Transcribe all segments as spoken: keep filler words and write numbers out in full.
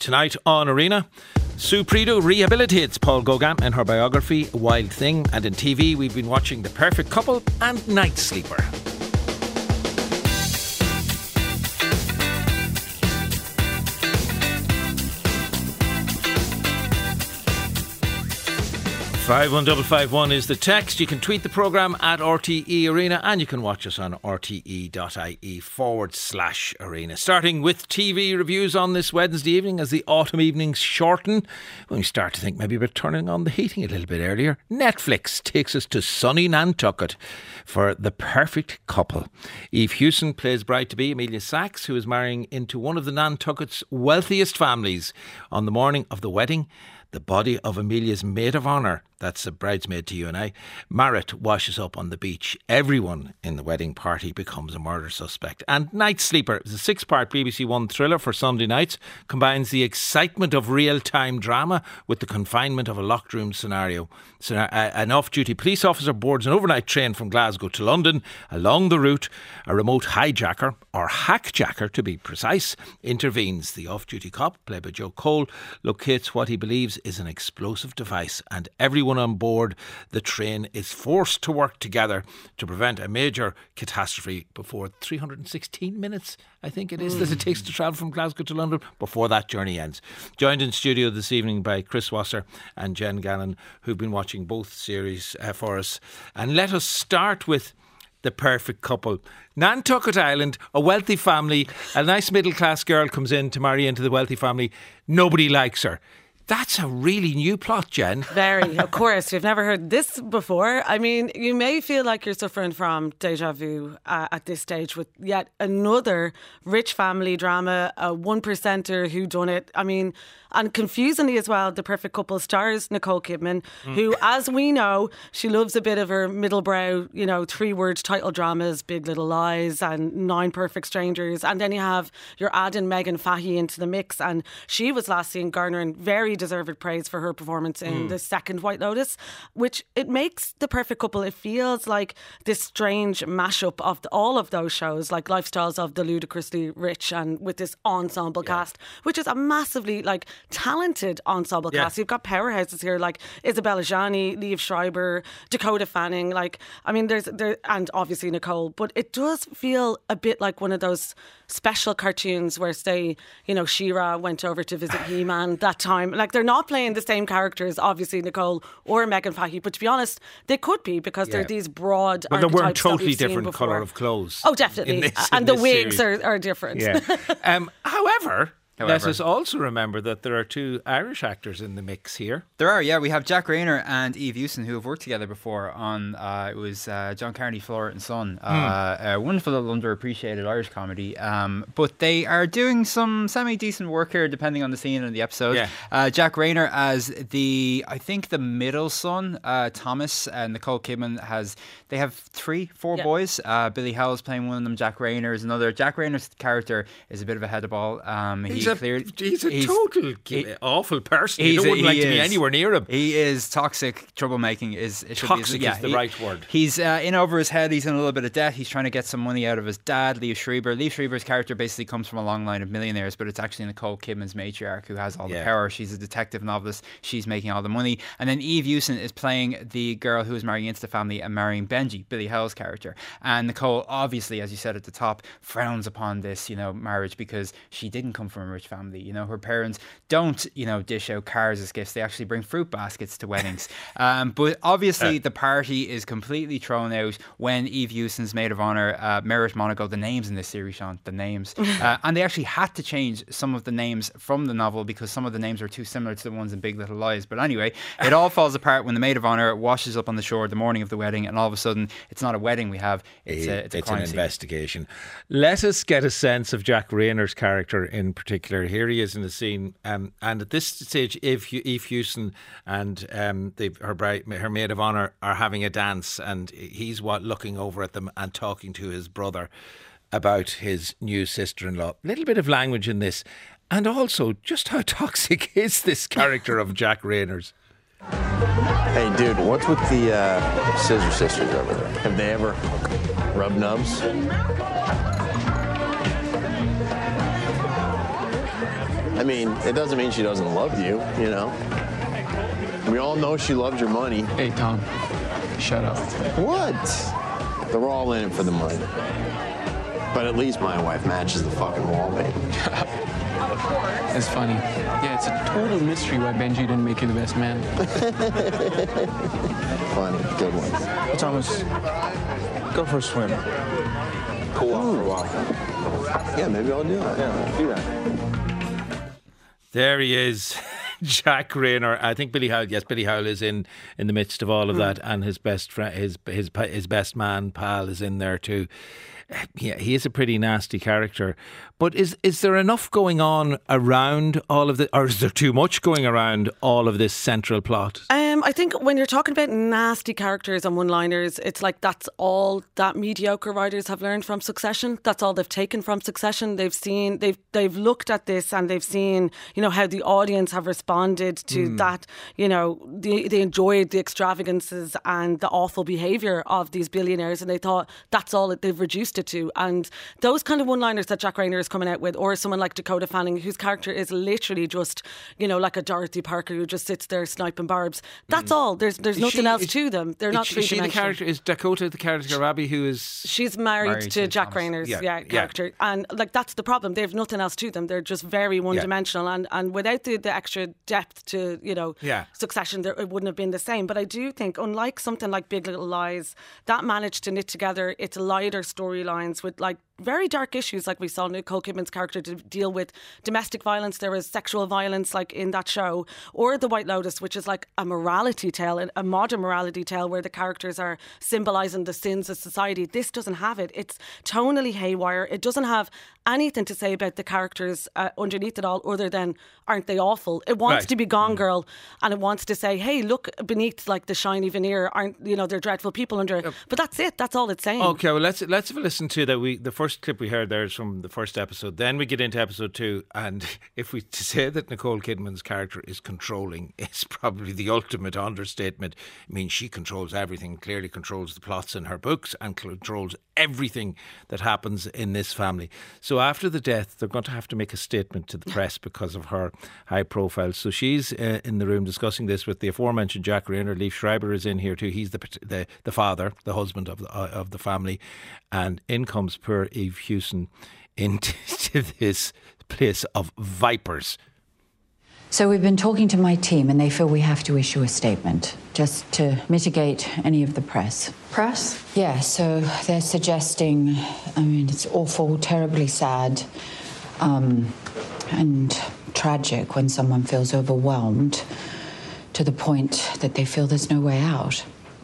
Tonight on Arena, Sue Prideaux rehabilitates Paul Gauguin in her biography Wild Thing, and in T V we've been watching The Perfect Couple and Night Sleeper. five one five five one is the text. You can tweet the programme at R T E Arena, and you can watch us on rte.ie forward slash arena. Starting with T V reviews on this Wednesday evening as the autumn evenings shorten. When we start to think maybe we're turning on the heating a little bit earlier, Netflix takes us to sunny Nantucket for The Perfect Couple. Eve Hewson plays bride-to-be Amelia Sachs, who is marrying into one of the Nantucket's wealthiest families. On the morning of the wedding, the body of Amelia's maid of honour, that's a bridesmaid to you and I, Marit, washes up on the beach. Everyone in the wedding party becomes a murder suspect. And Night Sleeper is a six-part B B C One thriller for Sunday nights, combines the excitement of real-time drama with the confinement of a locked room scenario. So, uh, an off-duty police officer boards an overnight train from Glasgow to London. Along the route, a remote hijacker, or hackjacker to be precise, intervenes. The off-duty cop, played by Joe Cole, locates what he believes is an explosive device, and everyone on board the train is forced to work together to prevent a major catastrophe before three hundred sixteen minutes, I think it is, mm. that it takes to travel from Glasgow to London before that journey ends. Joined in studio this evening by Chris Wasser and Jen Gannon, who've been watching both series uh, for us. And let us start with The Perfect Couple. Nantucket Island, a wealthy family, a nice middle class girl comes in to marry into the wealthy family. Nobody likes her. That's a really new plot, Jen. Very, of course. We've never heard this before. I mean, you may feel like you're suffering from deja vu uh, at this stage with yet another rich family drama, a one percenter who done it. I mean, and confusingly as well, The Perfect Couple stars Nicole Kidman, mm. who, as we know, she loves a bit of her middlebrow, you know, three-word title dramas, Big Little Lies and Nine Perfect Strangers. And then you have your adding Megan Fahey into the mix, and she was last seen garnering very deserved praise for her performance in mm. the second White Lotus, which it makes The Perfect Couple, it feels like this strange mashup of the, all of those shows, like Lifestyles of the Ludicrously Rich, and with this ensemble yeah. cast, which is a massively like talented ensemble yeah. cast. You've got powerhouses here like Isabella Gianni, Liev Schreiber, Dakota Fanning, like I mean there's there and obviously Nicole, but it does feel a bit like one of those special cartoons where, say, you know, She-Ra went over to visit He-Man that time. Like, they're not playing the same characters, obviously, Nicole or Megan Fahey, but to be honest, they could be, because yeah. they're these broad well, archetypes. They weren't totally different colour of clothes. Oh, definitely. This, and the wigs are, are different. Yeah. um, however... However, let us also remember that there are two Irish actors in the mix here. There are, yeah. We have Jack Rayner and Eve Hewson, who have worked together before on, uh, it was uh, John Carney, Flora and Son. Uh, mm. A wonderful little underappreciated Irish comedy. Um, but they are doing some semi-decent work here, depending on the scene and the episode. Yeah. Uh, Jack Rayner as the, I think, the middle son, uh, Thomas, and Nicole Kidman has, they have three, four yeah. boys. Uh, Billy Howell's playing one of them. Jack Rayner is another. Jack Rayner's character is a bit of a head of ball. Um, he He's a, cleared, he's a he's, total he, awful person. You don't a, like to is, be anywhere near him. He is toxic, troublemaking. Is it Toxic be, yeah, is the he, right word. He's uh, in over his head. He's in a little bit of debt. He's trying to get some money out of his dad, Liev Schreiber. Liev Schreiber's character basically comes from a long line of millionaires, but it's actually Nicole Kidman's matriarch who has all yeah. the power. She's a detective novelist. She's making all the money. And then Eve Hewson is playing the girl who is marrying into the family and marrying Benji, Billy Howell's character. And Nicole, obviously, as you said at the top, frowns upon this, you know, marriage, because she didn't come from a rich family. You know, her parents don't, you know, dish out cars as gifts. They actually bring fruit baskets to weddings. um, but obviously, uh. the party is completely thrown out when Eve Hewson's maid of honour, uh, Merit Monaco, the names in this series, Sean, the names. uh, and they actually had to change some of the names from the novel because some of the names are too similar to the ones in Big Little Lies. But anyway, it all falls apart when the maid of honour washes up on the shore the morning of the wedding, and all of a sudden, it's not a wedding we have, it's, a, it's, a it's crime an scene. investigation. Let us get a sense of Jack Rayner's character in particular. Here he is in the scene, um, and at this stage, Eve, Eve Hewson and um, the, her bride, her maid of honour are having a dance, and he's what looking over at them and talking to his brother about his new sister-in-law. A little bit of language in this, and also just how toxic is this character of Jack Rayner's? Hey, dude, what's with the uh, Scissor Sisters over there? Have they ever rubbed nubs? I mean, it doesn't mean she doesn't love you, you know? We all know she loves your money. Hey, Tom, shut up. What? They're all in it for the money. But at least my wife matches the fucking wall, baby. It's funny. Yeah, it's a total mystery why Benji didn't make you the best man. Funny, good one. Well, Thomas, go for a swim. Cool off for a while. Yeah, maybe I'll do that. Yeah, do that. There he is. Jack Rayner. I think Billy Howell. Yes, Billy Howell is in, in the midst of all of that, and his best friend, his his his best man, pal, is in there too. Yeah, he is a pretty nasty character. But is is there enough going on around all of the, or is there too much going around all of this central plot? Um, I think when you're talking about nasty characters and one-liners, it's like that's all that mediocre writers have learned from Succession. That's all they've taken from Succession. They've seen, they've they've looked at this and they've seen, you know, how the audience have responded to mm. that. You know, they they enjoyed the extravagances and the awful behaviour of these billionaires, and they thought that's all that they've reduced it to. And those kind of one-liners that Jack Rayner is coming out with, or someone like Dakota Fanning, whose character is literally just, you know, like a Dorothy Parker who just sits there sniping barbs. That's mm. all. There's there's is nothing she, else is, to them. They're not three dimensional. Is she the character? Is Dakota the character of Abby, who is? She's married, married to, to Jack Thomas. Rayner's yeah, yeah, character, yeah. And like that's the problem. They have nothing else to them. They're just very one-dimensional, yeah. and and without the, the extra depth to, you know, yeah. Succession, there, it wouldn't have been the same. But I do think, unlike something like Big Little Lies, that managed to knit together its lighter storylines with like very dark issues, like we saw Nicole Kidman's character to deal with domestic violence. There was sexual violence, like in that show, or The White Lotus, which is like a morality tale, a modern morality tale where the characters are symbolising the sins of society. This doesn't have it. It's tonally haywire. It doesn't have anything to say about the characters uh, underneath it all, other than aren't they awful? It wants right. to be Gone Girl, and it wants to say, hey, look beneath like the shiny veneer, aren't you know they're dreadful people under it? But that's it. That's all it's saying. Okay, well let's let's have a listen to that. We the first First clip we heard there is from the first episode. Then we get into episode two, and if we to say that Nicole Kidman's character is controlling is probably the ultimate understatement. I mean, she controls everything. Clearly controls the plots in her books and controls everything that happens in this family. So after the death, they're going to have to make a statement to the press because of her high profile. So she's uh, in the room discussing this with the aforementioned Jack Rayner. Leif Schreiber is in here too. He's the the, the father, the husband of the, uh, of the family, and in comes poor Eve Hewson into this place of vipers. So we've been talking to my team, and they feel we have to issue a statement just to mitigate any of the press. Press? Yeah, so they're suggesting, I mean, it's awful, terribly sad, um, and tragic when someone feels overwhelmed to the point that they feel there's no way out.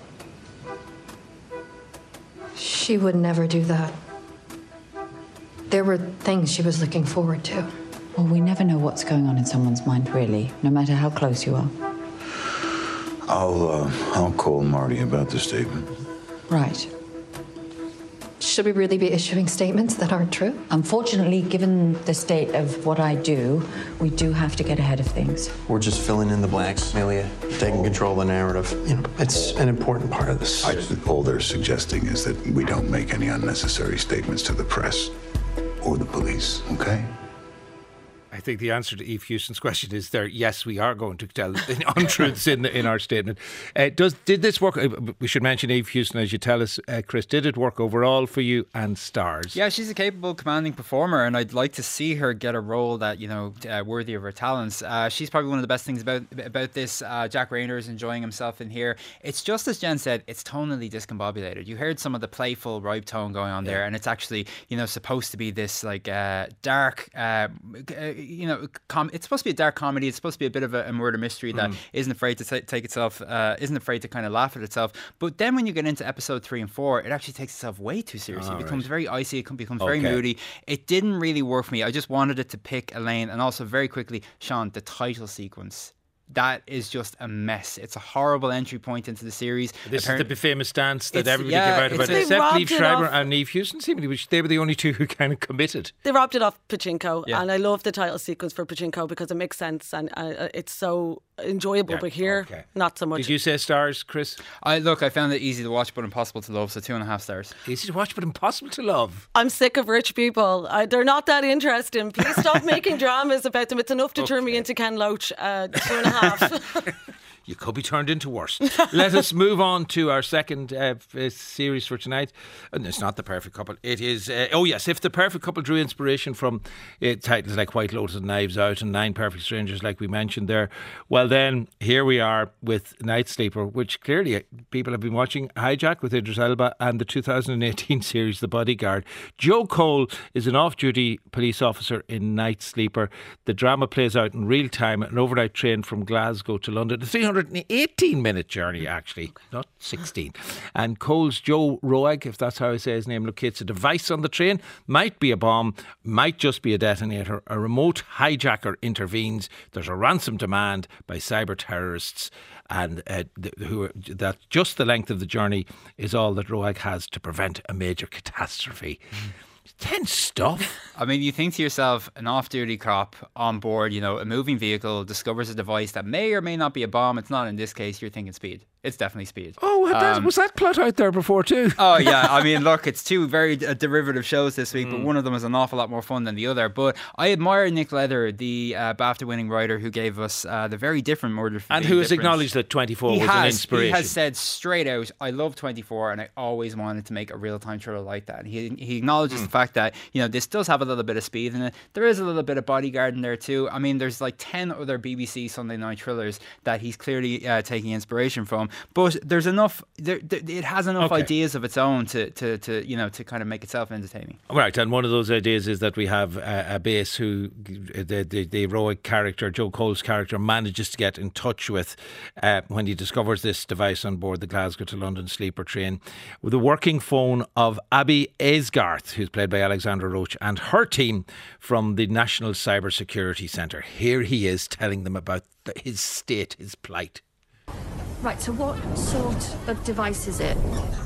She would never do that. There were things she was looking forward to. Well, we never know what's going on in someone's mind, really, no matter how close you are. I'll, uh, I'll call Marty about the statement. Right. Should we really be issuing statements that aren't true? Unfortunately, given the state of what I do, we do have to get ahead of things. We're just filling in the blanks, Amelia, taking control of the narrative. You know, it's an important part of this. I, all they're suggesting is that we don't make any unnecessary statements to the press or the police, okay? I think the answer to Eve Hewson's question is there. Yes, we are going to tell untruths in the, in our statement. Uh, does did this work? We should mention Eve Hewson as you tell us, uh, Chris. Did it work overall for you and stars? Yeah, she's a capable, commanding performer, and I'd like to see her get a role that you know uh, worthy of her talents. Uh, she's probably one of the best things about about this. Uh, Jack Rayner is enjoying himself in here. It's just as Jen said, it's tonally discombobulated. You heard some of the playful, ripe tone going on yeah. there, and it's actually you know supposed to be this like uh, dark. Uh, you know, com- it's supposed to be a dark comedy. It's supposed to be a bit of a, a murder mystery that mm. isn't afraid to t- take itself, uh, isn't afraid to kind of laugh at itself. But then when you get into episode three and four, it actually takes itself way too seriously. Oh, it becomes right. very icy. It becomes okay. very moody. It didn't really work for me. I just wanted it to pick a lane. And also very quickly, Sean, the title sequence. That is just a mess. It's a horrible entry point into the series. This Appar- is the famous dance that it's, everybody yeah, gave out about, except Leif Schreiber and Eve Hewson, seemingly, which they were the only two who kind of committed. They robbed it off Pachinko, yeah. and I love the title sequence for Pachinko because it makes sense and uh, it's so enjoyable, Yeah, but here, okay. not so much. Did you say stars, Chris? I look, I found it easy to watch but impossible to love, so two and a half stars. Easy to watch but impossible to love. I'm sick of rich people. I, they're not that interesting. Please stop making dramas about them. It's enough to turn me into Ken Loach. Uh, two and a half. You could be turned into worse. Let us move on to our second uh, f- series for tonight. And it's not The Perfect Couple. It is, uh, oh yes, if The Perfect Couple drew inspiration from uh, titles like White Lotus and Knives Out and Nine Perfect Strangers, like we mentioned there, well then, here we are with Night Sleeper, which clearly people have been watching. Hijack with Idris Elba and the two thousand eighteen series The Bodyguard. Joe Cole is an off-duty police officer in Night Sleeper. The drama plays out in real time, an overnight train from Glasgow to London. A three hundred eighteen minute journey, actually, not sixteen. And Cole's Joe Roag, if that's how I say his name, locates a device on the train. Might be a bomb, might just be a detonator. A remote hijacker intervenes. There's a ransom demand by cyber terrorists, and uh, th- who are, that just the length of the journey is all that Roag has to prevent a major catastrophe. Mm. Tense stuff. I mean, you think to yourself, an off-duty cop on board, you know, a moving vehicle, discovers a device that may or may not be a bomb. It's not in this case. You're thinking speed. It's definitely speed. Oh, that, um, was that plot out there before too? Oh, yeah. I mean, look, it's two very uh, derivative shows this week, Mm. but one of them is an awful lot more fun than the other. But I admire Nick Leather, the uh, BAFTA-winning writer who gave us uh, the very different Murder for And Being who has Different. acknowledged that twenty-four He was has, an inspiration. He has said straight out, I love twenty-four and I always wanted to make a real-time thriller like that. He, he acknowledges Mm. the fact that, you know, this does have a little bit of speed in it. There is a little bit of Bodyguard in there too. I mean, there's like ten other B B C Sunday night thrillers that he's clearly uh, taking inspiration from. But there's enough, there, there, it has enough Okay. ideas of its own to, to, to, you know, to kind of make itself entertaining. Right, and one of those ideas is that we have a, a base who the, the, the heroic character, Joe Cole's character, manages to get in touch with uh, when he discovers this device on board the Glasgow to London sleeper train, with the working phone of Abby Aisgarth, who's played by Alexandra Roach, and her team from the National Cyber Security Centre. Here he is telling them about the, his state, his plight. Right, so what sort of device is it?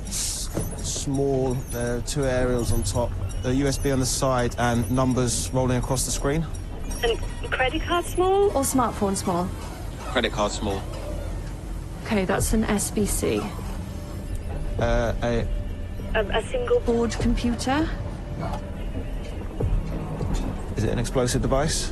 Small, there are two aerials on top, a U S B on the side, and numbers rolling across the screen. And credit card small or smartphone small? Credit card small. Okay, that's an S B C. Uh, a, A, a single board computer? is it an explosive device?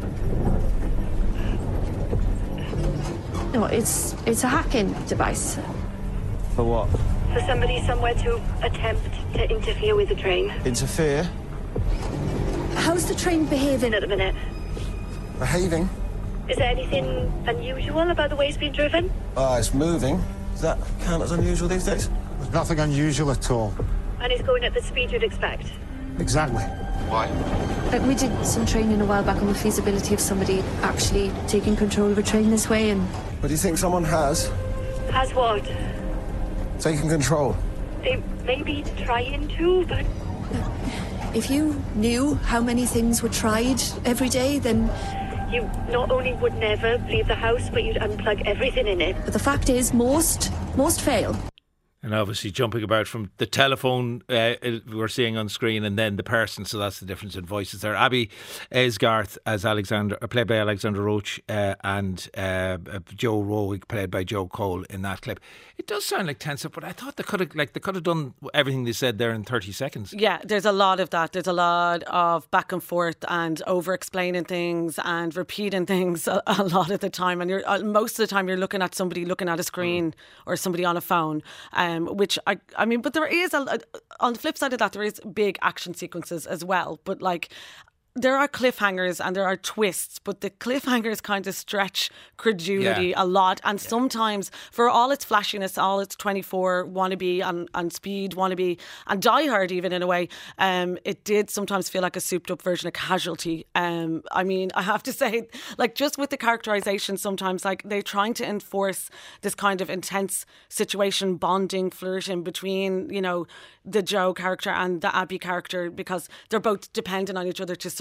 No, it's it's a hacking device. For what? For somebody somewhere to attempt to interfere with the train. Interfere? How's the train behaving at the minute? Behaving? Is there anything unusual about the way it's been driven? Ah, it's moving. Does that count as unusual these days? There's nothing unusual at all. And it's going at the speed you'd expect? Exactly. Why? Like, we did some training a while back on the feasibility of somebody actually taking control of a train this way, and... But do you think someone has Has what? taken control? They may be trying to, but... If you knew how many things were tried every day, then... You not only would never leave the house, but you'd unplug everything in it. But the fact is, most, most fail. And obviously jumping about from the telephone uh, we're seeing on screen and then the person, so that's the difference in voices there. Abby Aisgarth as Alexander, uh, played by Alexandra Roach, uh, and uh, uh, Joe Roig, played by Joe Cole in that clip. It does sound like tense up, but I thought they could have like they could have done everything they said there in thirty seconds. Yeah, there's a lot of that. There's a lot of back and forth and over explaining things and repeating things a, a lot of the time. And you're uh, most of the time you're looking at somebody looking at a screen mm. or somebody on a phone. Um, which I, I mean, but there is a, a, on the flip side of that, there is big action sequences as well. But like, there are cliffhangers and there are twists, but the cliffhangers kind of stretch credulity yeah. a lot. And yeah. sometimes, for all its flashiness, all its twenty-four wannabe and, and speed wannabe and Die Hard even in a way, um, it did sometimes feel like a souped up version of Casualty. Um, I mean, I have to say, like, just with the characterization, sometimes like they're trying to enforce this kind of intense situation, bonding, flirting between, you know, the Joe character and the Abby character, because they're both dependent on each other to survive.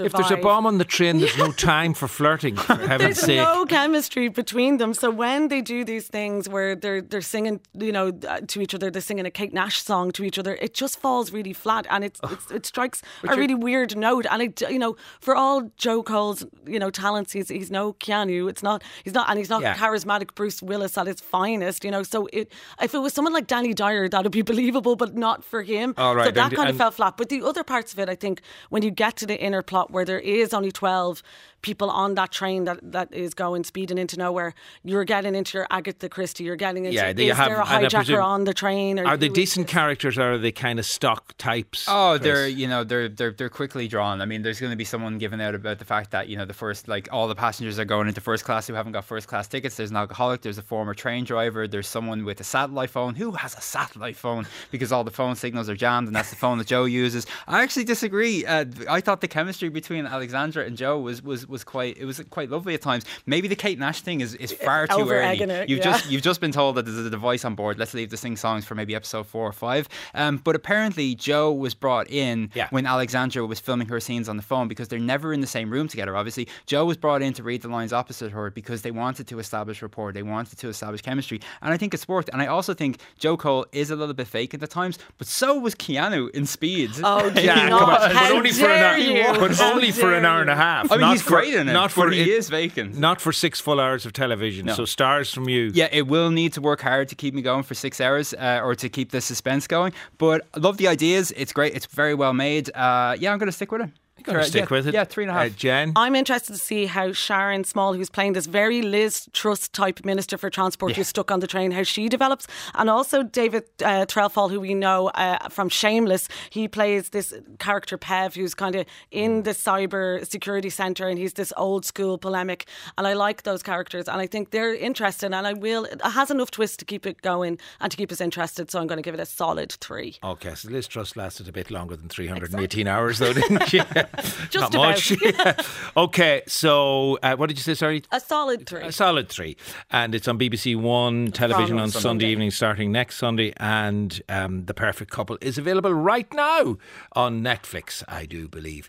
survive. If there's a bomb on the train, there's no time for flirting, for heaven's There's sake. no chemistry between them. So when they do these things where they're they're singing, you know, uh, to each other, they're singing a Kate Nash song to each other, it just falls really flat, and it's, it's it strikes a really weird note. And it, you know, for all Joe Cole's, you know, talents, he's he's no Keanu. It's not he's not, and he's not Yeah. charismatic Bruce Willis at his finest. You know, so it if it was someone like Danny Dyer, that'd be believable, but not for him. All right, so that and- kind of and- fell flat. But the other parts of it, I think, when you get to the inner plot where there is only twelve people on that train that, that is going speeding into nowhere, you're getting into your Agatha Christie, you're getting into Yeah, they is have- there a and I hijacker presume- on the train? Or Are they who is decent this? characters, or are they kind of stock types? Oh, Chris? they're you know they're they're they're quickly drawn. I mean, there's going to be someone giving out about the fact that you know the first like all the passengers are going into first class who haven't got first class tickets. There's an alcoholic. There's a former train driver. There's someone with a satellite phone. Who has a satellite phone? Because all the phone signals are jammed, and that's the phone that Joe uses. I actually disagree. Uh, I thought the chemistry between Alexandra and Joe was was was quite it was quite lovely at times. Maybe the Kate Nash thing is, is far too early. Over-egging it, You've yeah. just you've just been told that there's a device on board. Let's leave the sing songs for maybe episode four or five. Um, but apparently Joe was brought in Yeah. when Alexandra was filming her scenes on the phone because they're never in the same room together. Obviously, Joe was brought in to read the lines opposite her because they wanted to establish rapport. They wanted to establish chemistry, and I think it's worked. And I also think Joe Cole is a little bit fake at the times, but so was Keanu in Speed. Oh, do Yeah, not. come on. But How only for an hour. dare you. But How only for an dare hour and a you. half. I mean, not he's for, great in it, Not for but he it- is vacant. Not for six full hours of television. No. So stars from you. Yeah, it will need to work hard to keep me going for six hours uh, or to keep the suspense going. But I love the ideas. It's great. It's very well made. Uh, yeah, I'm going to stick with it. Gonna stick yeah, with it. Yeah, three and a half. Uh, Jen? I'm interested to see how Sharon Small, who's playing this very Liz Truss type Minister for Transport Yeah. who's stuck on the train, how she develops. And also David uh, Trelfall, who we know uh, from Shameless. He plays this character Pev, who's kind of in the cyber security centre, and he's this old school polemic. And I like those characters, and I think they're interesting, and I will. It has enough twist to keep it going and to keep us interested, so I'm going to give it a solid three. Okay, so Liz Truss lasted a bit longer than three hundred eighteen hours, though, didn't she? Just Not about. much. Yeah. Okay, so uh, what did you say? Sorry, A solid three. a solid three, and it's on B B C One television From on Sunday. Sunday evening, starting next Sunday. And um, The Perfect Couple is available right now on Netflix, I do believe.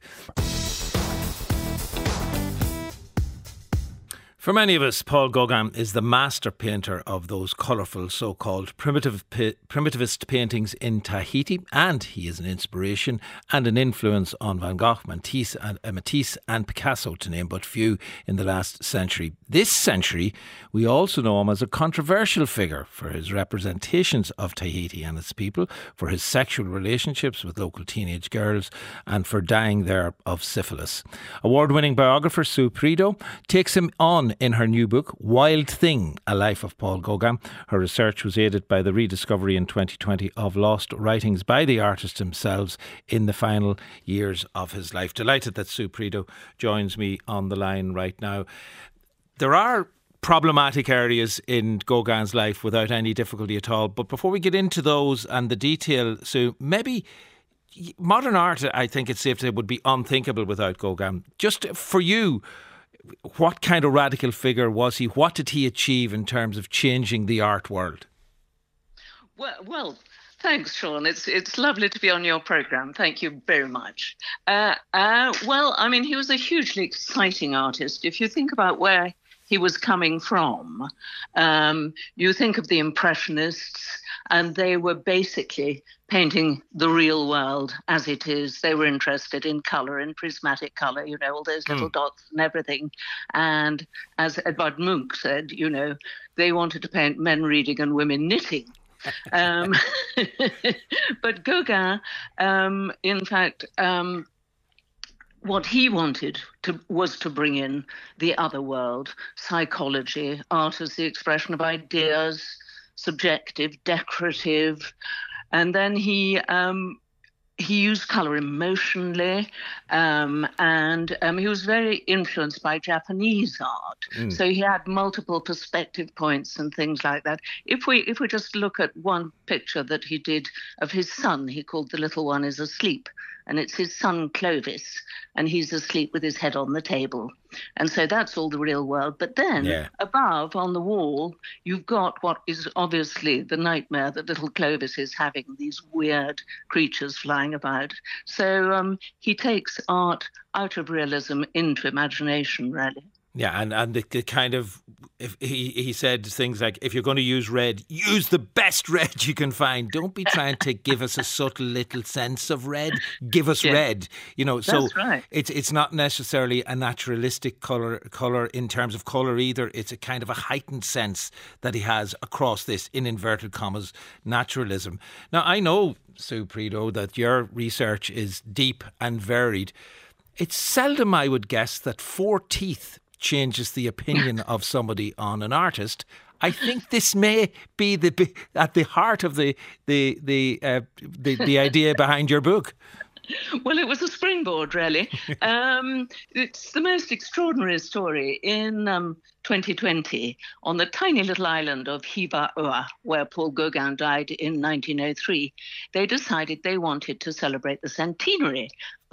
For many of us, Paul Gauguin is the master painter of those colourful so-called primitive pa- primitivist paintings in Tahiti, and he is an inspiration and an influence on Van Gogh, Matisse and, uh, Matisse and Picasso, to name but few, in the last century. This century, we also know him as a controversial figure for his representations of Tahiti and its people, for his sexual relationships with local teenage girls, and for dying there of syphilis. Award-winning biographer Sue Prideaux takes him on in her new book, Wild Thing, A Life of Paul Gauguin. Her research was aided by the rediscovery in twenty twenty of lost writings by the artist himself in the final years of his life. Delighted that Sue Prideaux joins me on the line right now. There are problematic areas in Gauguin's life without any difficulty at all. But before we get into those and the detail, Sue, maybe modern art, I think it's safe to say, would be unthinkable without Gauguin. Just for you, what kind of radical figure was he? What did he achieve in terms of changing the art world? Well, well thanks, Sean. It's it's lovely to be on your programme. Thank you very much. Uh, uh, well, I mean, he was a hugely exciting artist. If you think about where he was coming from, um, you think of the Impressionists, and they were basically painting the real world as it is. They were interested in colour, in prismatic colour, you know, all those little Mm. dots and everything. And as Edvard Munch said, you know, they wanted to paint men reading and women knitting. um, but Gauguin, um, in fact, um, what he wanted to, was to bring in the other world, psychology, art as the expression of ideas, subjective, decorative. And then he um, he used colour emotionally, um, and um, he was very influenced by Japanese art. Mm. So he had multiple perspective points and things like that. If we if we just look at one picture that he did of his son, he called The Little One Is Asleep, and it's his son Clovis, and he's asleep with his head on the table. And so that's all the real world. But then Yeah. above on the wall, you've got what is obviously the nightmare that little Clovis is having, these weird creatures flying about. So um, he takes art out of realism into imagination, really. Yeah, and, and the, the kind of, if he, he said things like, if you're going to use red, use the best red you can find. Don't be trying to give us a subtle little sense of red. Give us Yeah. red. You know, so That's right. it's it's not necessarily a naturalistic colour colour in terms of colour either. It's a kind of a heightened sense that he has across this, in inverted commas, naturalism. Now, I know, Sue Prideaux, that your research is deep and varied. It's seldom, I would guess, that four teeth changes the opinion of somebody on an artist. I think this may be the at the heart of the the the uh, the, the idea behind your book. Well, it was a springboard, really. um, it's the most extraordinary story. In um, twenty twenty, on the tiny little island of Hiva-Oa, where Paul Gauguin died in nineteen oh three, they decided they wanted to celebrate the centenary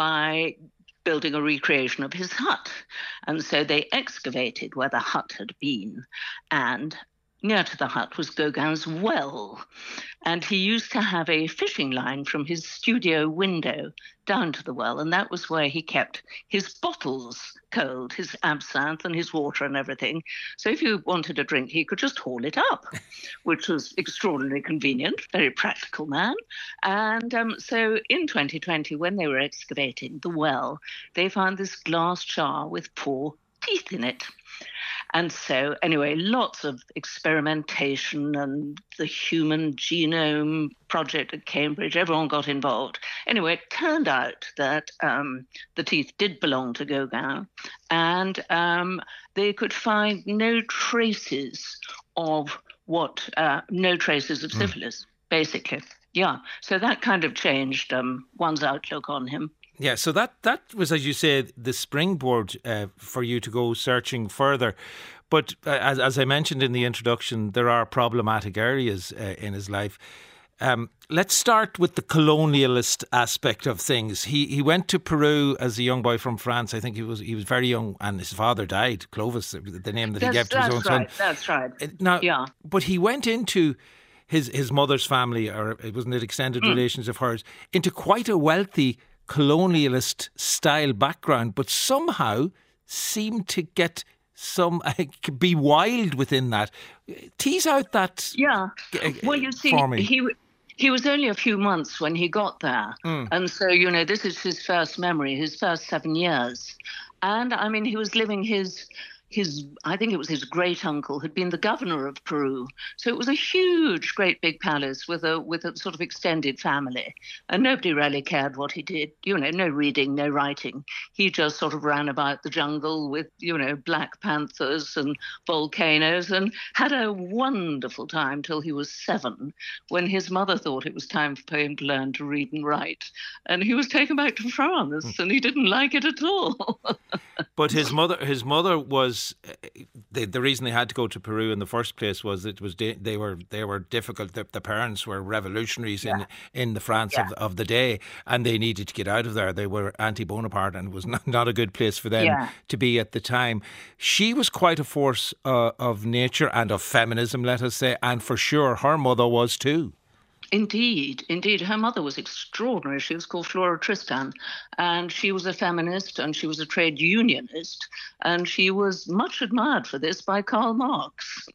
by building a recreation of his hut. And so they excavated where the hut had been. And near to the hut was Gauguin's well. And he used to have a fishing line from his studio window down to the well. And that was where he kept his bottles cold, his absinthe and his water and everything. So if you wanted a drink, he could just haul it up, which was extraordinarily convenient, very practical man. And um, so in twenty twenty, when they were excavating the well, they found this glass jar with four teeth in it. And so, anyway, lots of experimentation and the Human Genome Project at Cambridge, everyone got involved. Anyway, it turned out that um, the teeth did belong to Gauguin, and um, they could find no traces of what, uh, no traces of syphilis, mm. basically. Yeah, so that kind of changed um, one's outlook on him. Yeah, so that, that was, as you said, the springboard uh, for you to go searching further. But uh, as, as I mentioned in the introduction, there are problematic areas uh, in his life. Um, let's start with the colonialist aspect of things. He he went to Peru as a young boy from France. I think he was he was very young, and his father died, Clovis, the name that that's, he gave to his own right, son. That's right. Now, yeah. But he went into his, his mother's family, or it wasn't it extended mm. relations of hers, into quite a wealthy colonialist style background, but somehow seemed to get some uh, be wild within that. Tease out that. Yeah. Uh, well, you see, for me. he he was only a few months when he got there, mm. and so you know this is his first memory, his first seven years, and I mean he was living his. His, I think it was his great uncle had been the governor of Peru, so it was a huge, great big palace with a with a sort of extended family, and nobody really cared what he did. You know, no reading, no writing. He just sort of ran about the jungle with you know black panthers and volcanoes, and had a wonderful time till he was seven, when his mother thought it was time for him to learn to read and write, and he was taken back to France, and he didn't like it at all. But his mother, his mother was. The, the reason they had to go to Peru in the first place was it was they were they were difficult. The, the parents were revolutionaries yeah. in in the France yeah. of, of the day, and they needed to get out of there. They were anti-Bonaparte, and it was not, not a good place for them yeah. to be at the time. She was quite a force uh, of nature and of feminism, let us say, and for sure her mother was too. Indeed, indeed. Her mother was extraordinary. She was called Flora Tristan, and she was a feminist, and she was a trade unionist, and she was much admired for this by Karl Marx.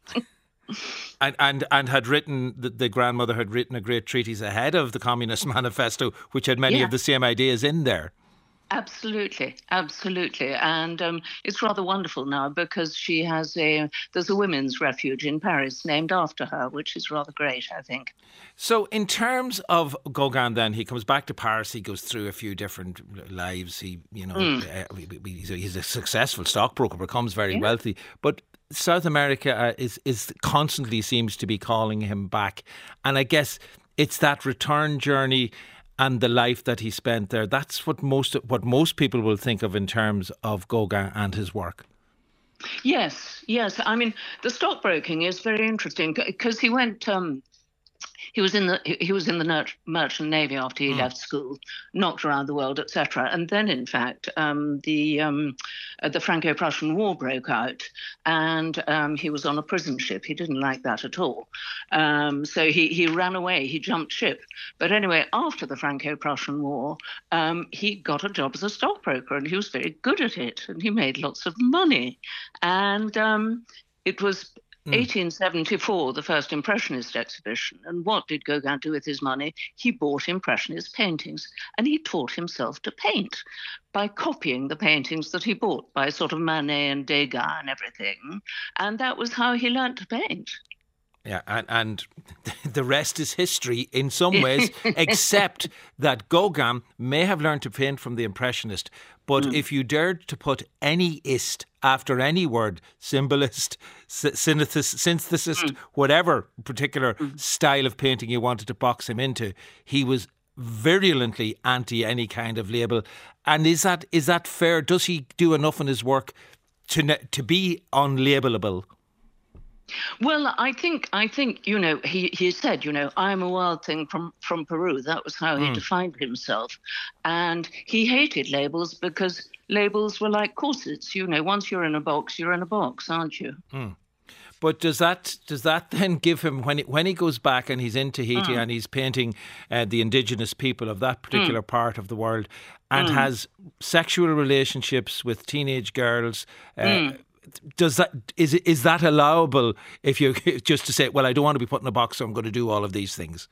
and, and and had written, the, the grandmother had written a great treatise ahead of the Communist Manifesto, which had many yeah. of the same ideas in there. Absolutely, absolutely. And um, it's rather wonderful now because she has a, there's a women's refuge in Paris named after her, which is rather great, I think. So in terms of Gauguin then, he comes back to Paris, he goes through a few different lives. He, you know, mm. uh, he's a successful stockbroker, becomes very yeah. wealthy. But South America uh, is, is constantly seems to be calling him back. And I guess it's that return journey and the life that he spent there. That's what most what most people will think of in terms of Gauguin and his work. Yes, yes. I mean, the stockbroking is very interesting because he went... Um, He was in the he was in the merchant navy after he mm. left school, knocked around the world, et cetera. And then, in fact, um, the um, uh, the Franco-Prussian War broke out, and um, he was on a prison ship. He didn't like that at all, um, so he he ran away. He jumped ship. But anyway, after the Franco-Prussian War, um, he got a job as a stockbroker, and he was very good at it, and he made lots of money. And um, it was Mm. eighteen seventy-four, the first Impressionist exhibition. And what did Gauguin do with his money? He bought Impressionist paintings, and he taught himself to paint by copying the paintings that he bought by sort of Manet and Degas and everything. And that was how he learned to paint. Yeah, and, and the rest is history in some ways, except that Gauguin may have learned to paint from the Impressionist, but mm. if you dared to put any ist after any word, symbolist, synthesis, synthesist, mm. whatever particular mm. style of painting you wanted to box him into, he was virulently anti any kind of label. And is that is that fair? Does he do enough in his work to to be unlabelable? Well, I think, I think you know, he, he said, you know, I'm a wild thing from, from Peru. That was how mm. he defined himself. And he hated labels because labels were like corsets. You know, once you're in a box, you're in a box, aren't you? Mm. But does that does that then give him, when he, when he goes back and he's in Tahiti mm. and he's painting uh, the indigenous people of that particular mm. part of the world and mm. has sexual relationships with teenage girls, uh, mm. Does that is is that allowable if you just to say, well, I don't want to be put in a box, so I'm going to do all of these things?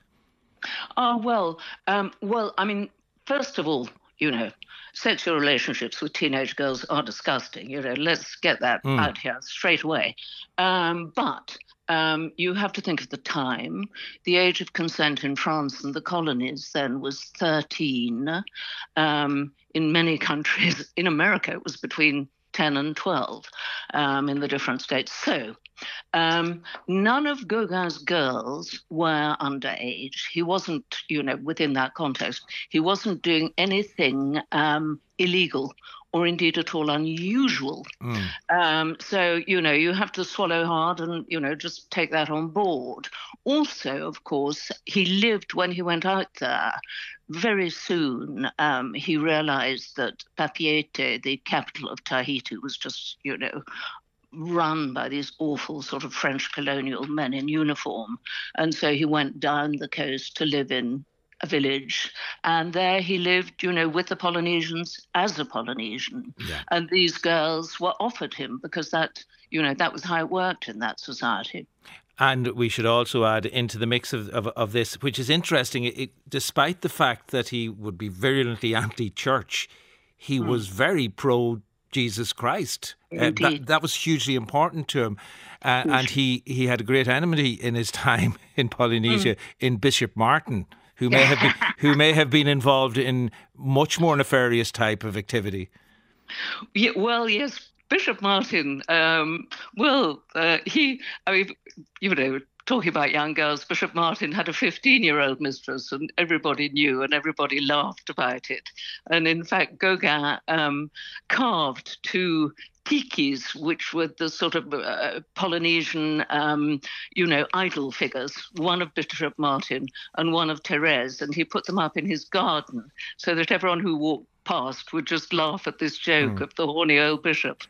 Oh well, um, well, I mean, first of all, you know, sexual relationships with teenage girls are disgusting. You know, let's get that mm. out here straight away. Um, but um, you have to think of the time. The age of consent in France and the colonies then was thirteen. Um, in many countries, in America, it was between ten and twelve um, in the different states. So um, none of Gauguin's girls were underage. He wasn't, you know, within that context, he wasn't doing anything um, illegal or indeed at all unusual. Mm. Um, so, you know, you have to swallow hard and, you know, just take that on board. Also, of course, he lived when he went out there. Very soon, um, he realized that Papeete, the capital of Tahiti, was just, you know, run by these awful sort of French colonial men in uniform. And so he went down the coast to live in a village, and there he lived, you know, with the Polynesians as a Polynesian. Yeah. And these girls were offered him because that, you know, that was how it worked in that society. And we should also add into the mix of, of, of this, which is interesting, it, despite the fact that he would be virulently anti-church, he mm. was very pro-Jesus Christ. Uh, that, that was hugely important to him. Uh, and he, he had a great enmity in his time in Polynesia, mm. in Bishop Martin, who may have been, who may have been involved in much more nefarious type of activity. Yeah, well, yes. Bishop Martin, um, well, uh, he, I mean, you know, talking about young girls, Bishop Martin had a fifteen-year-old mistress and everybody knew and everybody laughed about it. And in fact, Gauguin um, carved two tikis, which were the sort of uh, Polynesian, um, you know, idol figures, one of Bishop Martin and one of Therese, and he put them up in his garden so that everyone who walked past would just laugh at this joke mm. of the horny old bishop.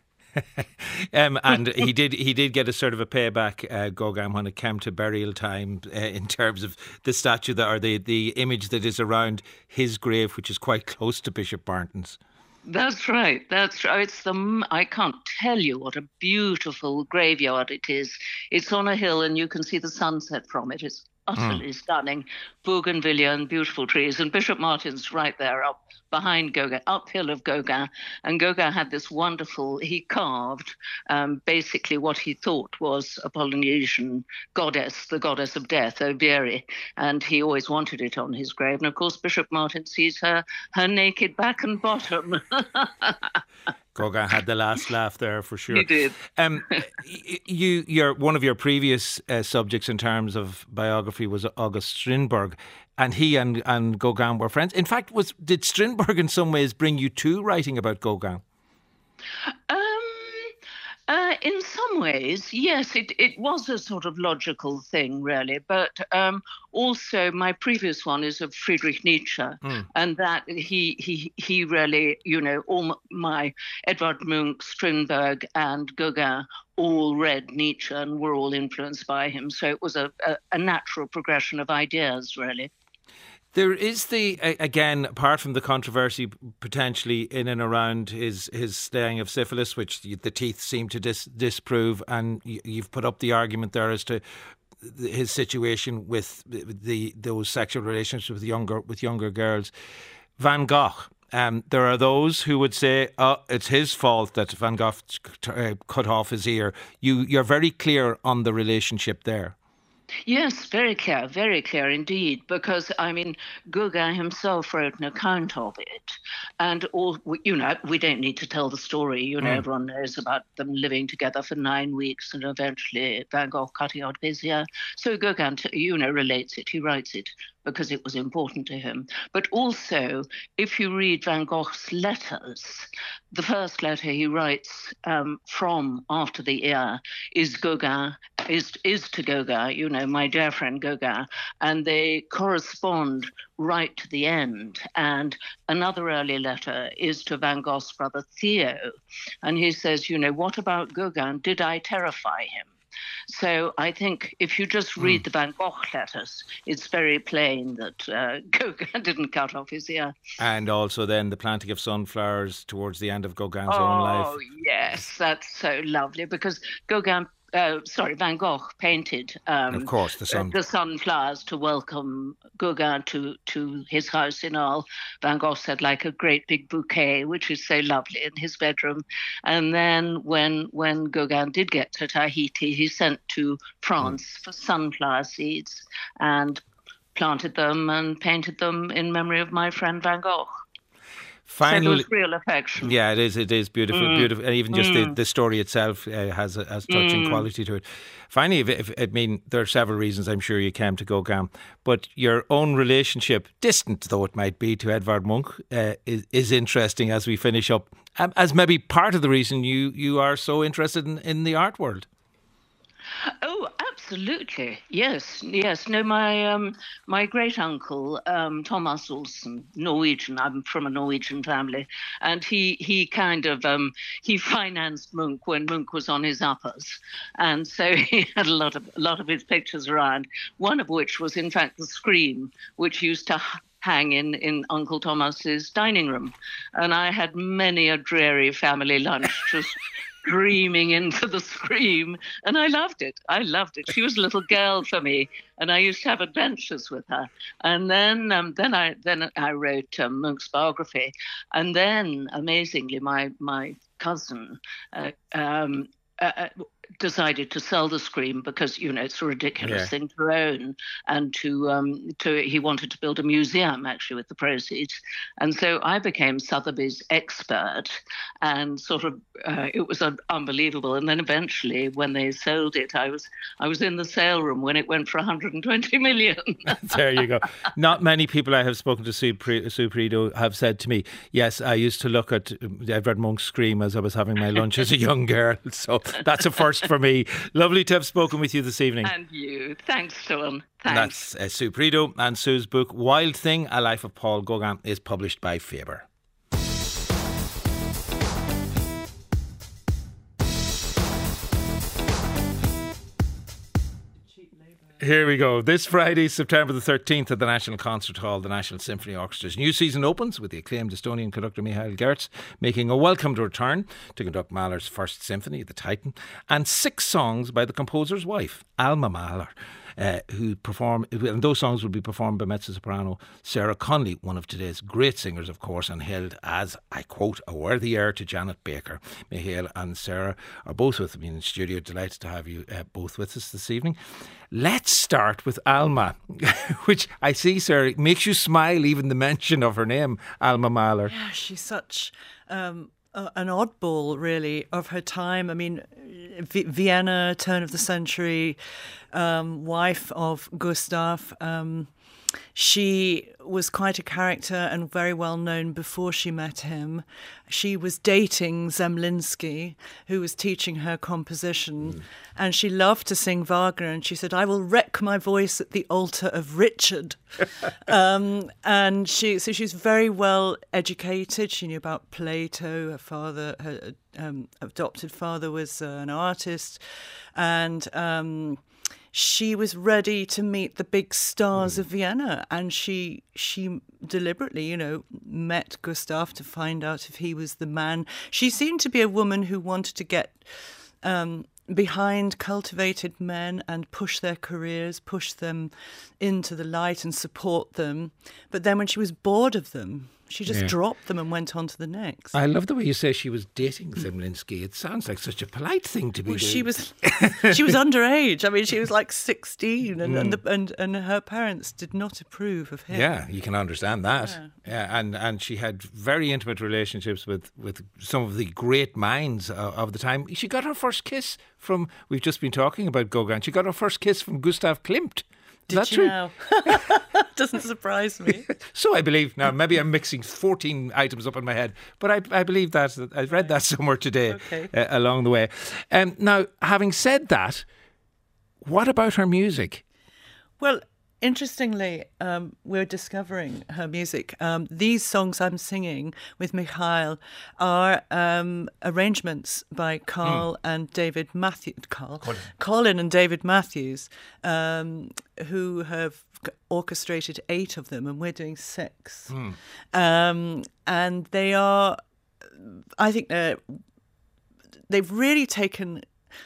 um, and he did he did get a sort of a payback, uh, Gauguin, when it came to burial time, uh, in terms of the statue that, or the, the image that is around his grave, which is quite close to Bishop Martin's. That's right. That's right. It's the. I can't tell you what a beautiful graveyard it is. It's on a hill, and you can see the sunset from it. It's utterly mm. stunning. Bougainvillea and beautiful trees. And Bishop Martin's right there up behind Gauguin, uphill of Gauguin. And Gauguin had this wonderful, he carved um, basically what he thought was a Polynesian goddess, the goddess of death, Obieri. And he always wanted it on his grave. And of course, Bishop Martin sees her, her naked back and bottom. Gauguin had the last laugh there for sure. He did. Um, you, your one of your previous uh, subjects in terms of biography was August Strindberg, and he and, and Gauguin were friends. In fact, was did Strindberg in some ways bring you to writing about Gauguin? Um, Uh, in some ways, yes, it, it was a sort of logical thing, really. But um, also, my previous one is of Friedrich Nietzsche, Mm. and that he he he really, you know, all m- my Edvard Munch, Strindberg, and Gauguin all read Nietzsche and were all influenced by him. So it was a, a, a natural progression of ideas, really. There is the, a- again, apart from the controversy potentially in and around his, his slaying of syphilis, which the the teeth seem to dis, disprove, and y- you've put up the argument there as to his situation with the those sexual relationships with younger with younger girls. Van Gogh. Um, there are those who would say, oh, it's his fault that Van Gogh uh, cut off his ear. You, you're very clear on the relationship there. Yes, very clear, very clear indeed, because, I mean, Gauguin himself wrote an account of it. And, all you know, we don't need to tell the story. You know, Mm. everyone knows about them living together for nine weeks and eventually Van Gogh cutting out his ear. So Gauguin, you know, relates it. He writes it because it was important to him. But also, if you read Van Gogh's letters, the first letter he writes um, from after the ear is Gauguin, is is to Gauguin, you know, my dear friend Gauguin, and they correspond right to the end. And another early letter is to Van Gogh's brother Theo, and he says, you know, what about Gauguin? Did I terrify him? So I think if you just read mm. the Van Gogh letters, it's very plain that uh, Gauguin didn't cut off his ear. And also then the planting of sunflowers towards the end of Gauguin's oh, own life. Oh, yes, that's so lovely, because Gauguin Uh, sorry, Van Gogh painted um, of course, the, sun. the sunflowers to welcome Gauguin to, to his house in Arles. Van Gogh said, like a great big bouquet, which is so lovely, in his bedroom. And then when when Gauguin did get to Tahiti, he sent to France mm. for sunflower seeds and planted them and painted them in memory of my friend Van Gogh. Finally, so there's real affection. Yeah, it is. It is beautiful, mm. beautiful, and even just mm. the, the story itself uh, has a has touching mm. quality to it. Finally, if, if, I mean, there are several reasons I'm sure you came to Gauguin, but your own relationship, distant though it might be, to Edvard Munch uh, is is interesting as we finish up, um, as maybe part of the reason you you are so interested in, in the art world. Oh, absolutely. Yes, yes. No, my um, my great uncle, um, Thomas Olsen, Norwegian. I'm from a Norwegian family, and he he kind of um, he financed Munch when Munch was on his uppers, and so he had a lot of a lot of his pictures around. One of which was, in fact, the Scream, which used to hang in, in Uncle Thomas's dining room, and I had many a dreary family lunch just dreaming into the Scream, and I loved it. I loved it. She was a little girl for me, and I used to have adventures with her. And then, um, then I then I wrote um, Munch's biography, and then amazingly, my my cousin. Uh, um, uh, decided to sell the Scream because, you know, it's a ridiculous yeah. thing to own, and to um to he wanted to build a museum actually with the proceeds, and so I became Sotheby's expert, and sort of uh, it was un- unbelievable. And then eventually, when they sold it, I was I was in the sale room when it went for one hundred twenty million. There you go. Not many people I have spoken to, Sue Prideaux, have said to me, yes, I used to look at Edvard Munch's Scream as I was having my lunch as a young girl. So that's a first for me. Lovely to have spoken with you this evening. And you. Thanks, Sean. Thanks. And that's uh, Sue Prideaux, and Sue's book Wild Thing, A Life of Paul Gauguin is published by Faber. Here we go. This Friday, September the thirteenth, at the National Concert Hall, the National Symphony Orchestra's new season opens with the acclaimed Estonian conductor Michael Gertz making a welcomed return to conduct Mahler's First Symphony, The Titan, and six songs by the composer's wife, Alma Mahler. Uh, who perform, and those songs will be performed by mezzo-soprano Sarah Connolly, one of today's great singers, of course, and hailed as, I quote, a worthy heir to Janet Baker. Michael and Sarah are both with me in the studio. Delighted to have you uh, both with us this evening. Let's start with Alma, which I see, Sarah, makes you smile even the mention of her name, Alma Mahler. Yeah, she's such Um Uh, an oddball, really, of her time. I mean, v- Vienna, turn of the century, um, wife of Gustav, um, she was quite a character and very well known before she met him. She was dating Zemlinsky, who was teaching her composition, mm. and she loved to sing Wagner. And she said, "I will wreck my voice at the altar of Richard." um, and she, so she was very well educated. She knew about Plato. Her father, her um, adopted father, was uh, an artist, and Um, she was ready to meet the big stars mm. of Vienna, and she she deliberately, you know, met Gustav to find out if he was the man. She seemed to be a woman who wanted to get um, behind cultivated men and push their careers, push them into the light and support them. But then when she was bored of them, she just yeah. dropped them and went on to the next. I love the way you say she was dating Zemlinsky. It sounds like such a polite thing to be well, doing. She was she was underage. I mean, she was like sixteen, and mm. and, the, and and her parents did not approve of him. Yeah, you can understand that. Yeah, yeah and, and she had very intimate relationships with, with some of the great minds of, of the time. She got her first kiss from, we've just been talking about Gauguin, she got her first kiss from Gustav Klimt. Is Did that you true? Know? Doesn't surprise me. So I believe. Now, maybe I'm mixing fourteen items up in my head, but I, I believe that. I read that somewhere today okay. uh, along the way. Um, now, having said that, what about her music? Well, interestingly, um, we're discovering her music. Um, these songs I'm singing with Mikhail are um, arrangements by Carl mm. and David Matthews. Carl, Colin. Colin and David Matthews, um, who have orchestrated eight of them, and we're doing six. Mm. Um, and they are, I think, they're, they've really taken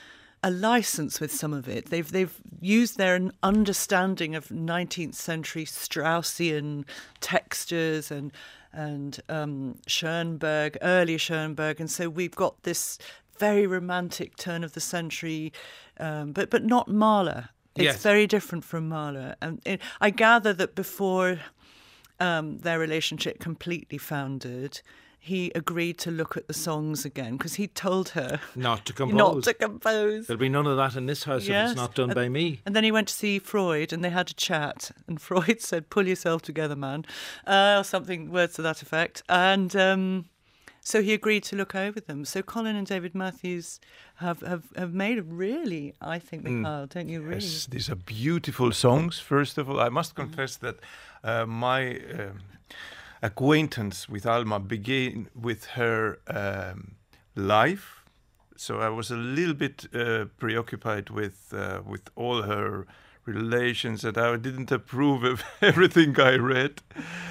a license with some of it. They've they've used their understanding of nineteenth century Straussian textures and and um, Schoenberg, early Schoenberg, and so we've got this very romantic turn of the century, um, but but not Mahler. It's yes. very different from Mahler, and it, I gather that before um, their relationship completely foundered, he agreed to look at the songs again because he told her not to compose. Not to compose. There'll be none of that in this house yes. if it's not done and, by me. And then he went to see Freud, and they had a chat. And Freud said, "Pull yourself together, man," uh, or something, words to that effect. And um, so he agreed to look over them. So Colin and David Matthews have have, have made a really, I think, Mikhail, mm. don't you? Really? Yes, these are beautiful songs. First of all, I must confess that uh, my. Um, acquaintance with Alma began with her um, life, so I was a little bit uh, preoccupied with uh, with all her relations, and I didn't approve of everything I read.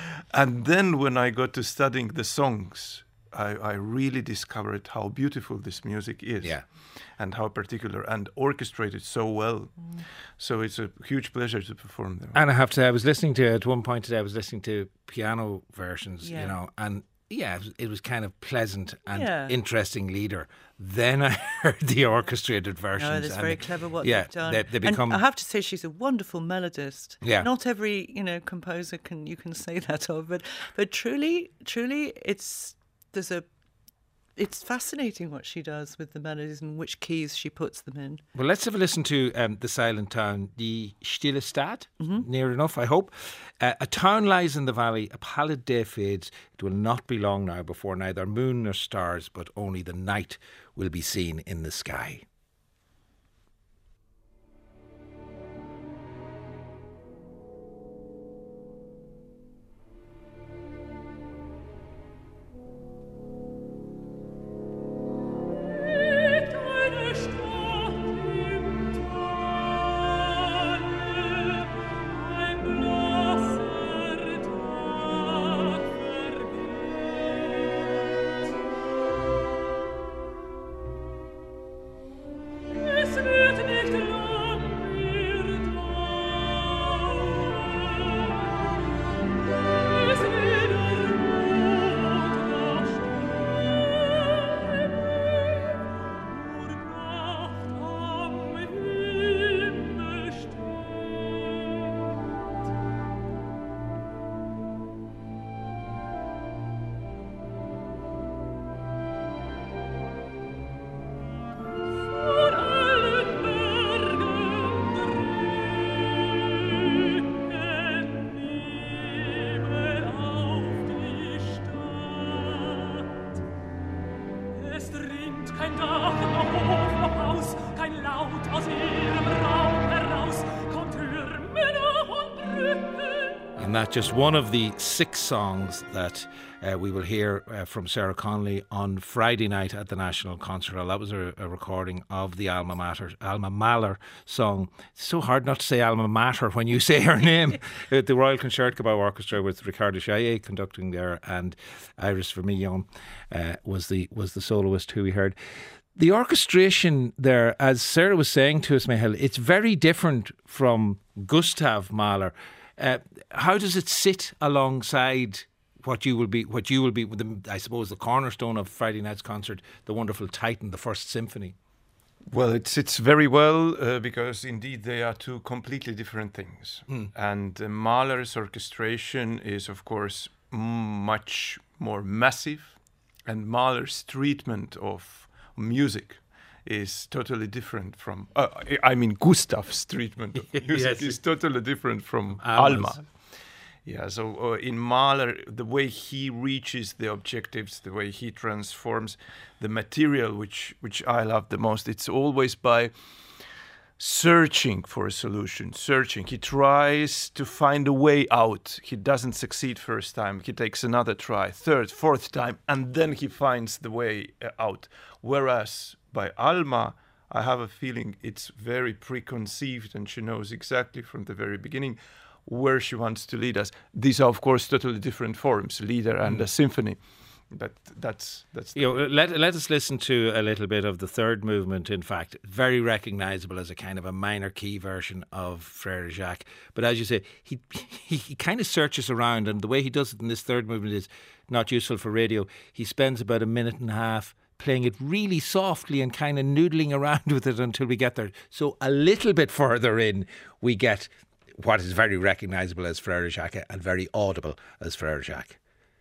And then when I got to studying the songs, I, I really discovered how beautiful this music is. Yeah. And how particular and orchestrated so well. Mm. So it's a huge pleasure to perform them. And I have to say, I was listening to, at one point today, I was listening to piano versions, yeah. you know, and yeah, it was, it was kind of pleasant and yeah. interesting leader. Then I heard the orchestrated versions. Oh, that's very they, clever what yeah, they've done. They, they become. And I have to say, she's a wonderful melodist. Yeah. Not every, you know, composer can you can say that of, but but truly, truly, it's there's a. It's fascinating what she does with the melodies and which keys she puts them in. Well, let's have a listen to um, The Silent Town, Die Stille Stadt, mm-hmm. near enough, I hope. Uh, a town lies in the valley, a pallid day fades. It will not be long now before neither moon nor stars, but only the night will be seen in the sky. And that's just one of the six songs that uh, we will hear uh, from Sarah Connolly on Friday night at the National Concert Hall. That was a, a recording of the Alma Mater, Alma Mahler song. It's so hard not to say Alma Mater when you say her name. At the Royal Concertgebouw Orchestra with Ricardo Chaillet conducting there, and Iris Vermillon uh, was the was the soloist who we heard. The orchestration there, as Sarah was saying to us, Michael, it's very different from Gustav Mahler. Uh, how does it sit alongside what you will be, what you will be, with the, I suppose, the cornerstone of Friday night's concert, the wonderful Titan, the First Symphony? Well, it sits very well uh, because indeed they are two completely different things. Mm. And uh, Mahler's orchestration is, of course, much more massive, and Mahler's treatment of music is totally different from, uh, I mean, Gustav's treatment of music yes. is totally different from Alma's. Alma. Yeah, so uh, in Mahler, the way he reaches the objectives, the way he transforms the material, which which I love the most, it's always by searching for a solution, searching. He tries to find a way out. He doesn't succeed first time. He takes another try, third, fourth time, and then he finds the way out. Whereas by Alma, I have a feeling it's very preconceived, and she knows exactly from the very beginning where she wants to lead us. These are, of course, totally different forms, Lieder and mm. a symphony. But that's that's. You know, let let us listen to a little bit of the third movement. In fact, very recognisable as a kind of a minor key version of Frère Jacques. But as you say, he, he he kind of searches around, and the way he does it in this third movement is not useful for radio. He spends about a minute and a half playing it really softly and kind of noodling around with it until we get there. So a little bit further in, we get what is very recognisable as Frère Jacques and very audible as Frère Jacques.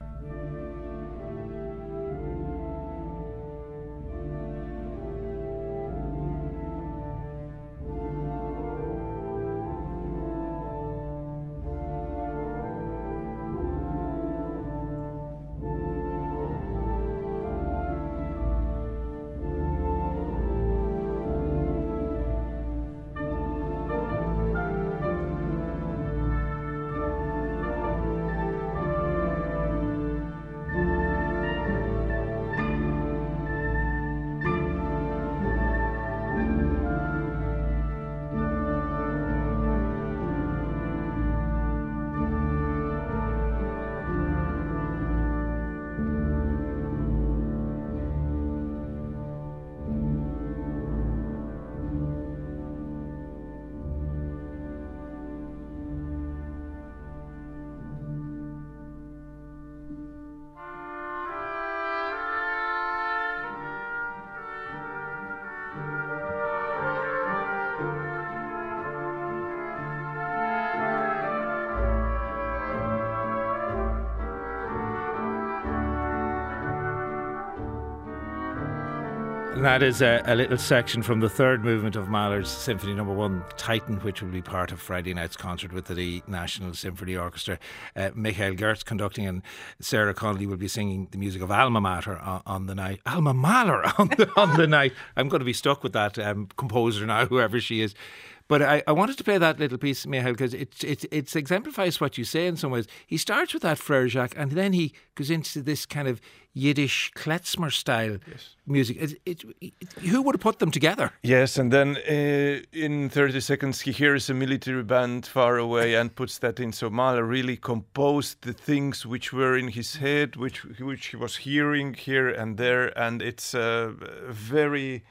And that is a, a little section from the third movement of Mahler's Symphony Number One, Titan, which will be part of Friday night's concert with the National Symphony Orchestra. Uh, Michael Gertz conducting, and Sarah Connolly will be singing the music of Alma Mater on, on the night. Alma Mahler on the, on the night. I'm going to be stuck with that um, composer now, whoever she is. But I, I wanted to play that little piece, Michael, because it, it, it exemplifies what you say in some ways. He starts with that Frère Jacques, and then he goes into this kind of Yiddish klezmer style yes. music. It, it, it, who would have put them together? Yes, and then uh, in thirty seconds he hears a military band far away and puts that in. So Mahler really composed the things which were in his head, which which he was hearing here and there, and it's a very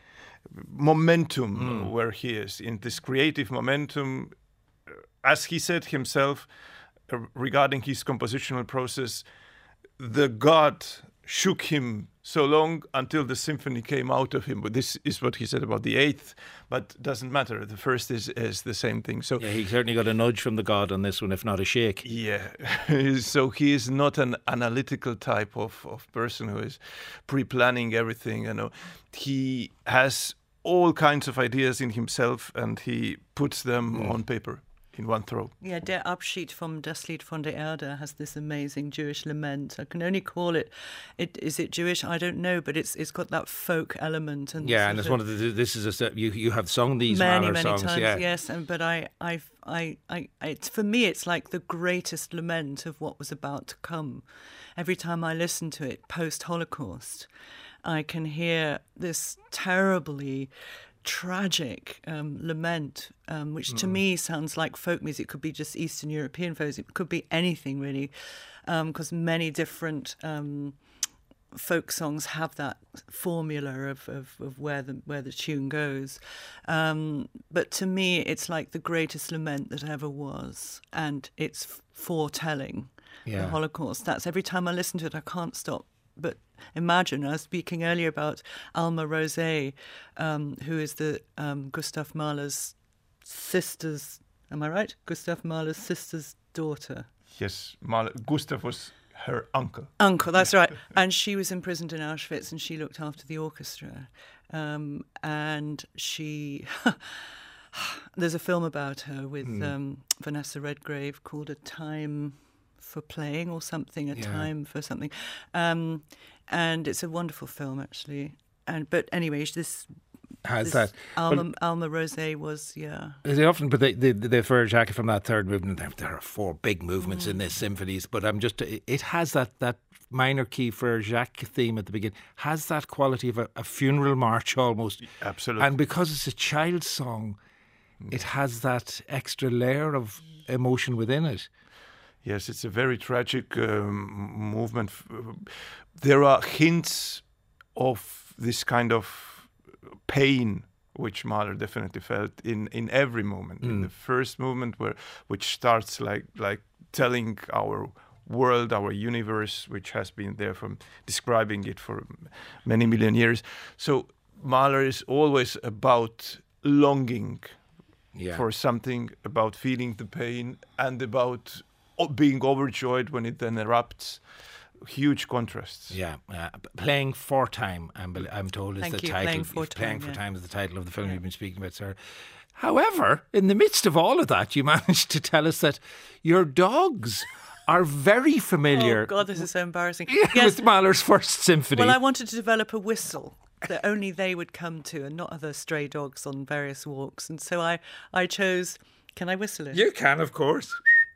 momentum mm. where he is in this creative momentum. As he said himself uh, regarding his compositional process, the God shook him so long until the symphony came out of him. But this is what he said about the eighth, but doesn't matter. The first is, is the same thing. So yeah, he certainly got a nudge from the God on this one, if not a shake. Yeah. So he is not an analytical type of, of person who is pre-planning everything. You know, he has all kinds of ideas in himself and he puts them mm. on paper. in one throw. Yeah, Der Abschied vom Das Lied von der Erde has this amazing Jewish lament. I can only call it, it is it Jewish? I don't know, but it's it's got that folk element. And yeah, and it's one of the, this is a, you you have sung these many, Mahler many songs. times, yeah. yes, and but I, I, I, I, it's, for me, it's like the greatest lament of what was about to come. Every time I listen to it post-Holocaust, I can hear this terribly tragic um, lament, um, which to mm. me sounds like folk music. It could be just Eastern European folk music. It could be anything really, because um, many different um, folk songs have that formula of, of, of where the where the tune goes. Um, but to me, it's like the greatest lament that ever was, and it's foretelling yeah. the Holocaust. That's every time I listen to it, I can't stop. But imagine, I was speaking earlier about Alma Rosé, um, who is the um, Gustav Mahler's sister's, am I right? Gustav Mahler's sister's daughter. Yes, Mahler, Gustav was her uncle. Uncle, that's right. And she was imprisoned in Auschwitz and she looked after the orchestra. Um, and she... There's a film about her with mm. um, Vanessa Redgrave called A Time for Playing or something, A yeah. Time for something. Um, and it's a wonderful film, actually. And But anyway, this... Has this that Alma, well, Alma Rosé was, yeah. They often, but they, they, they fur jacket from that third movement. There, there are four big movements mm. in this symphonies, but I'm just, it, it has that, that minor key for Jacques theme at the beginning, has that quality of a, a funeral march almost. Absolutely. And because it's a child's song, mm. it has that extra layer of emotion within it. Yes, it's a very tragic um, movement. There are hints of this kind of pain which Mahler definitely felt in, in every moment. Mm. In the first movement, where which starts like like telling our world, our universe, which has been there from describing it for many million years. So Mahler is always about longing yeah. for something, about feeling the pain, and about being overjoyed when it then erupts. Huge contrasts. Yeah, uh, playing for time. I'm, I'm told is Thank the you, title. Playing for Playing time, for yeah. time is the title of the film yeah. you've been speaking about, sir. However, in the midst of all of that, you managed to tell us that your dogs are very familiar. Oh God, this is so embarrassing. Yeah, yes. with Mahler's First Symphony. Well, I wanted to develop a whistle that only they would come to, and not other stray dogs on various walks. And so I, I chose. Can I whistle it? You can, of course.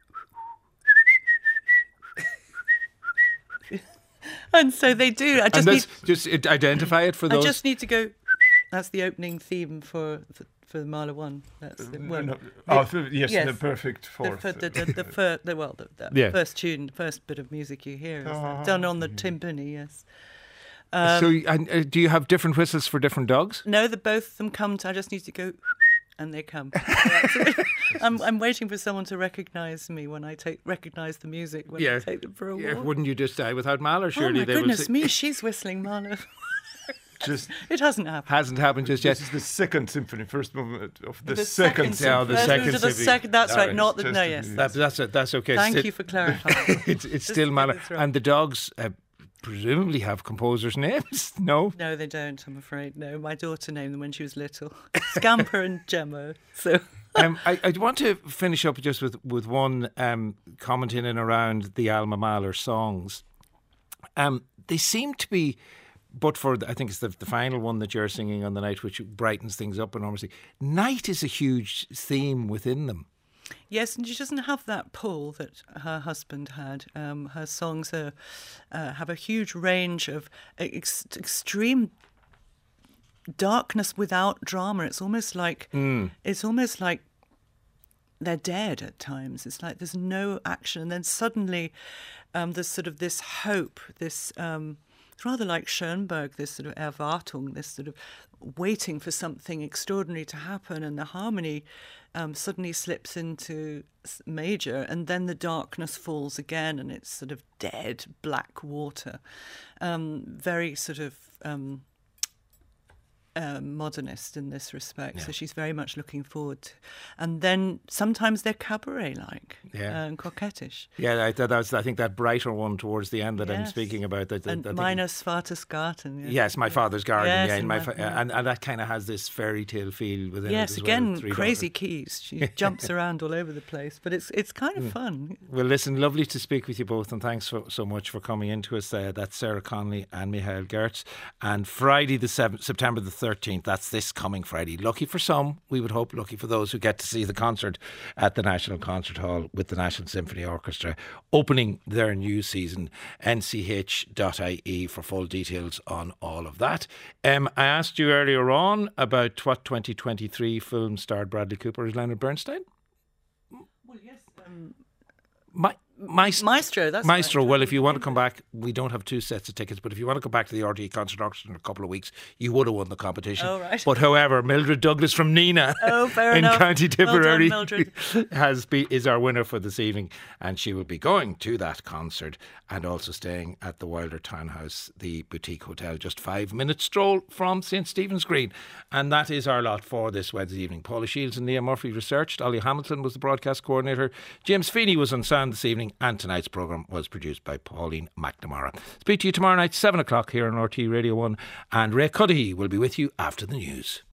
And so they do. I just and need just identify it for those. I just need to go. That's the opening theme for for, for the Mahler one. That's the one. No, oh, the, yes, yes, the perfect fourth. The, the, the, the, fir, the well, the, the yeah. first tune, the first bit of music you hear is oh. done on the timpani. Yes. Um, so, and, uh, do you have different whistles for different dogs? No, the both of them come to. I just need to go. And they come. I'm, I'm waiting for someone to recognise me when I take recognise the music when yeah. I take them for a walk. Yeah, wouldn't you just die without Mahler? Surely oh my they goodness will me, she's whistling Mahler. Just it hasn't happened. Hasn't happened just yet. This is the second symphony, first movement of the, the second. second yeah, the second symphony. The second. That's right. Not the no. Yes. That, that's it. That's okay. Thank still, you for clarifying. it's it's still Mahler, right. And the dogs. Uh, presumably have composers' names, no? No, they don't, I'm afraid. No, my daughter named them when she was little. Scamper and Gemma. So, um, I, I want to finish up just with, with one um, comment in and around the Alma Mahler songs. Um, they seem to be, but for, the, I think it's the, the final one that you're singing on the night, which brightens things up enormously. Night is a huge theme within them. Yes, and she doesn't have that pull that her husband had. Um, her songs are, uh, have a huge range of ex- extreme darkness without drama. It's almost like mm. it's almost like they're dead at times. It's like there's no action, and then suddenly um, there's sort of this hope. This um, it's rather like Schoenberg. This sort of Erwartung. This sort of waiting for something extraordinary to happen, and the harmony um, suddenly slips into major, and then the darkness falls again, and it's sort of dead black water. Um, very sort of um, um, modernist in this respect. Yeah. So she's very much looking forward to. And then sometimes they're cabaret-like Yeah. and coquettish. Yeah, I, that was, I think that brighter one towards the end that I'm Yes. speaking about. That, that, And I think- Minus Vater's Garten. Yeah. Yes, My Father's Garden. Yes, yeah, in and my my- fa- yeah. and, and that kind of has this fairy tale feel within it. Yes, as well, again, with three crazy daughters. keys. She jumps around all over the place, but it's it's kind of Mm. fun. Well, listen, lovely to speak with you both, and thanks so, so much for coming into us. Uh, that's Sarah Connolly and Michael Gertz. And Friday, the seventh, September the thirteenth, that's this coming Friday. Lucky for some, we would hope, lucky for those who get to see the concert at the National Concert Hall with the National Symphony Orchestra, opening their new season. N C H dot I E for full details on all of that. Um, I asked you earlier on about what twenty twenty-three film starred Bradley Cooper as Leonard Bernstein. Well, yes. Um, My, Maestro, Maestro, that's Maestro. right. Well, if you want to come back, we don't have two sets of tickets, but if you want to come back to the R T E concert auction in a couple of weeks, you would have won the competition. Oh, right. But however, Mildred Douglas from Nina Oh, fair in enough. County Well done, Tipperary Mildred. has be, is our winner for this evening, and she will be going to that concert and also staying at the Wilder Townhouse, the boutique hotel, just five minutes stroll from Saint Stephen's Green. And that is our lot for this Wednesday evening. Paula Shields and Liam Murphy researched. Ollie Hamilton was the broadcast coordinator. James Feeney was on sound this evening, and tonight's programme was produced by Pauline McNamara. Speak to you tomorrow night, seven o'clock here on R T E Radio one, and Ray Cudahy will be with you after the news.